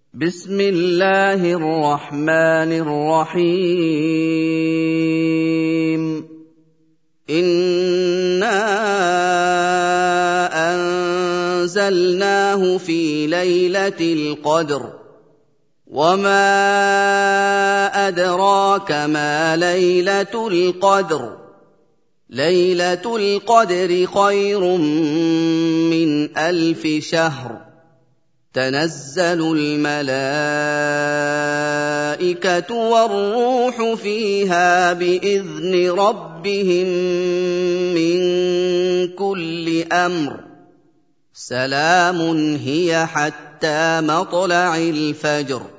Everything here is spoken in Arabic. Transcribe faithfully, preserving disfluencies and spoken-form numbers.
بسم الله الرحمن الرحيم إنا أنزلناه في ليلة القدر وما أدراك ما ليلة القدر ليلة القدر خير من ألف شهر تنزل الملائكة والروح فيها بإذن ربهم من كل أمر سلام هي حتى مطلع الفجر.